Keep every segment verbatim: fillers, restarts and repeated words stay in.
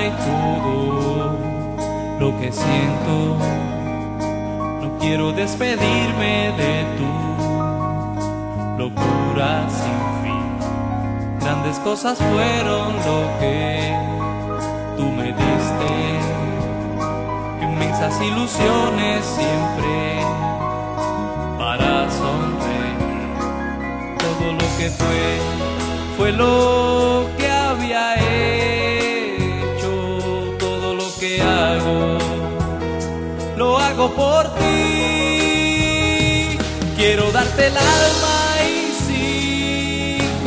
y todo lo que siento. No quiero despedirme de tu locura sin fin. Grandes cosas fueron lo que tú me diste, inmensas ilusiones siempre para sonreír. Todo lo que fue, fue lo que había hecho. Todo lo que hago, lo hago por ti. Quiero darte el alma y sin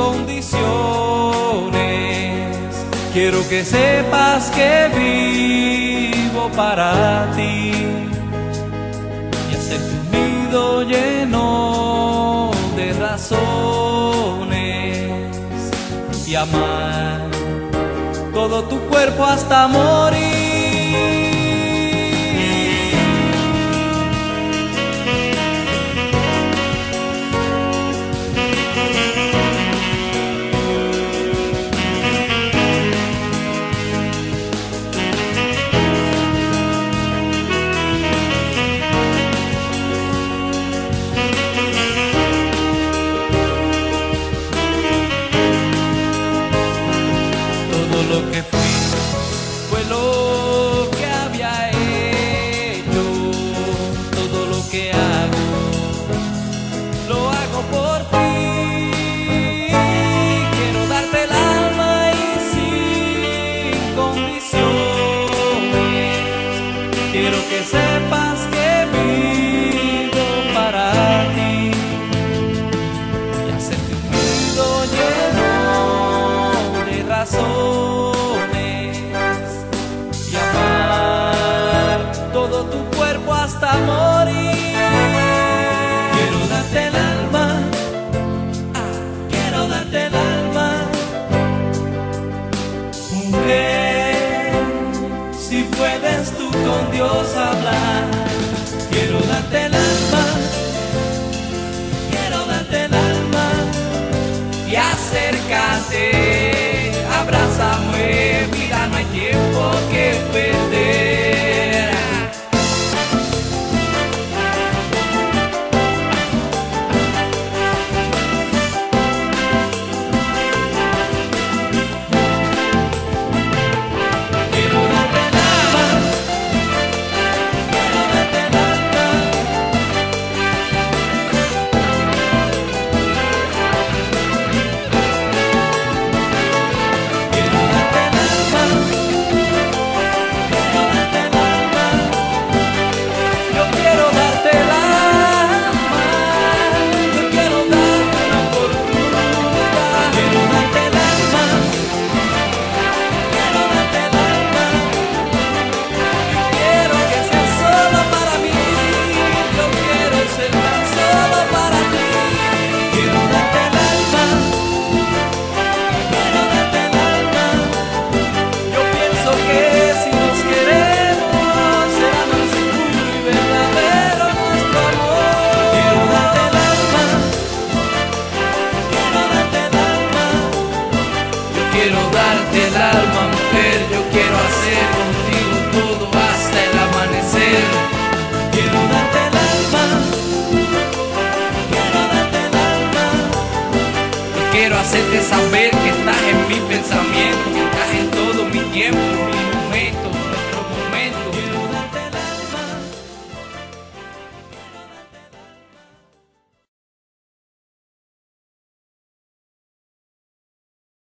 condiciones. Quiero que sepas que vivo para ti y hacerte un nido lleno de razones y amar todo tu cuerpo hasta morir. Lo que fui fue lo que había hecho. Todo lo que hago, lo hago por ti. Quiero darte el alma y sin condiciones. Quiero que sepas que vivo para ti y hacerte un nido lleno de razón hasta morir. Quiero darte el alma, ah, quiero darte el alma. Mujer, si puedes tú con Dios hablar. Quiero darte el alma, quiero darte el alma. Y acércate, abrázame, mira, no hay tiempo que perder. Quiero darte el alma, mujer, yo quiero hacer contigo todo hasta el amanecer. Quiero darte el alma, quiero darte el alma. Yo quiero hacerte saber que estás en mi pensamiento.